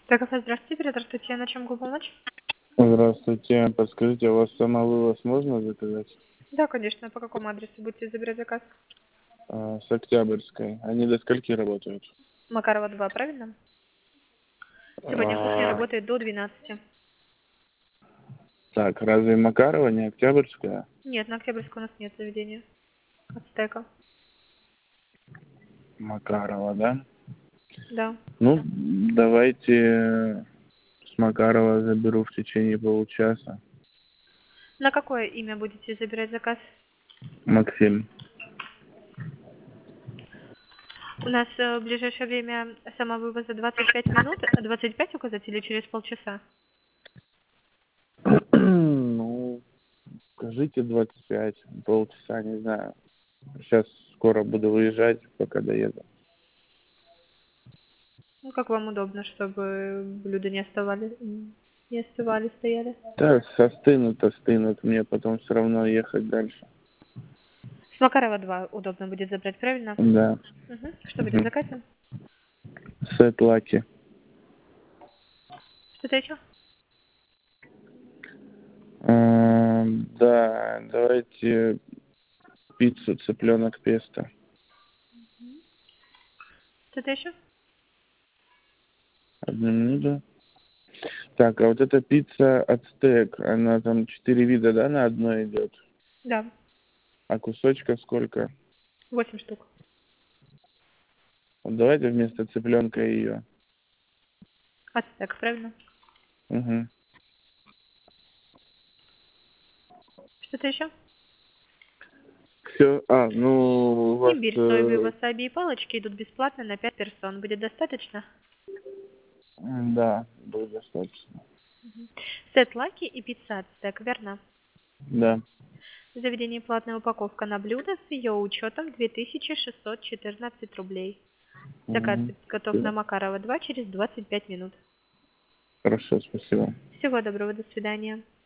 Так, здравствуйте, оператор Татьяна, на чем могу помочь? Здравствуйте. Подскажите, у вас самовывоз можно заказать? Да, конечно. По какому адресу будете забирать заказ? С Октябрьской. Они до скольки работают? Макарова 2, правильно? Сегодня кухня А, работает до 12. так, разве Макарова не Октябрьская? Нет, на Октябрьской у нас нет заведения. Ацтека. Макарова, да? Да. Ну, давайте с Макарова заберу в течение получаса. На какое имя будете забирать заказ? Максим. У нас в ближайшее время самовывоза 25 минут. 25 указать или через полчаса? Ну, скажите 25, полчаса, не знаю. Сейчас скоро буду выезжать, пока доеду. Ну, как вам удобно, чтобы блюда не остывали, стояли. Да, остынут, мне потом все равно ехать дальше. С Макарова 2 удобно будет забрать, правильно? Да. Угу. Что будет в заказе? Сет лаки. Что-то еще? Да, давайте пиццу цыпленок песто. Что-то еще? Одну минуту. Так, а вот эта пицца ацтек, она там 4 вида, да, на одной идет? Да, А кусочков сколько? 8 штук. Вот давайте вместо цыпленка ее. Ацтек, правильно? Угу. Что-то еще? Все, ну, у вас, Имбирь, соевые васаби и палочки идут бесплатно на 5 персон. Будет достаточно? да, будет достаточно. Сет лаки и пицца ацтек, верно? Да. В заведении платная упаковка на блюдо с ее учетом 2614 рублей. Заказ Угу. будет готов на Макарова 2 через 25 минут. Хорошо, спасибо. Всего доброго, до свидания.